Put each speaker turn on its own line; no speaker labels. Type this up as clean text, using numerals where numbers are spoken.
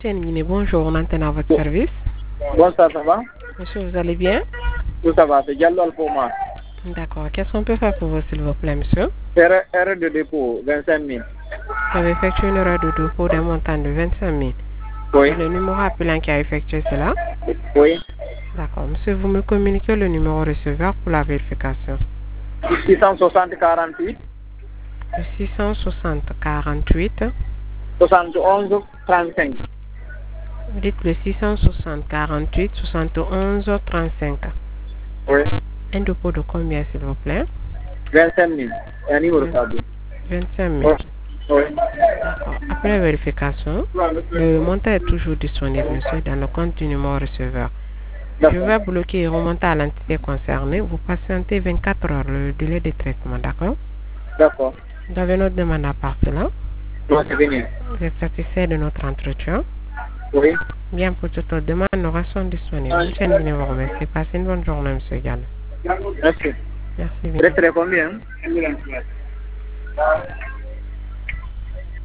Guinée, bonjour, on entend à votre service.
Bonsoir, ça va?
Monsieur, vous allez bien?
Tout ça va, c'est Diallo pour moi.
D'accord, qu'est-ce qu'on peut faire pour vous, s'il vous plaît, monsieur?
Erreur de dépôt, 25 000.
Vous avez effectué une erreur de dépôt d'un montant de 25 000.
Oui.
C'est le numéro appelant qui a effectué cela?
Oui.
D'accord, monsieur, vous me communiquez le numéro receveur pour la vérification.
660 48.
Le 660 48.
71 35.
Vous dites le 660 48 71 35.
Oui.
Un dépôt de combien, s'il vous plaît?
25 000. Un numéro stable.
25 000.
Oui. Oui.
D'accord. Après vérification, le montant est toujours disponible, monsieur, dans le compte du numéro receveur. Je vais bloquer et remonter à l'entité concernée. Vous patientez 24 heures le délai de traitement, d'accord?
D'accord.
Vous avez notre demande à part de là.
Non, c'est fini.
Vous êtes satisfait de notre entretien?
Oui.
Bien, pour toute autre demande, nous restons disponibles. Monsieur le numéro, merci. Passez une bonne journée, monsieur Gallo.
Merci.
Merci bien.
Vous êtes combien?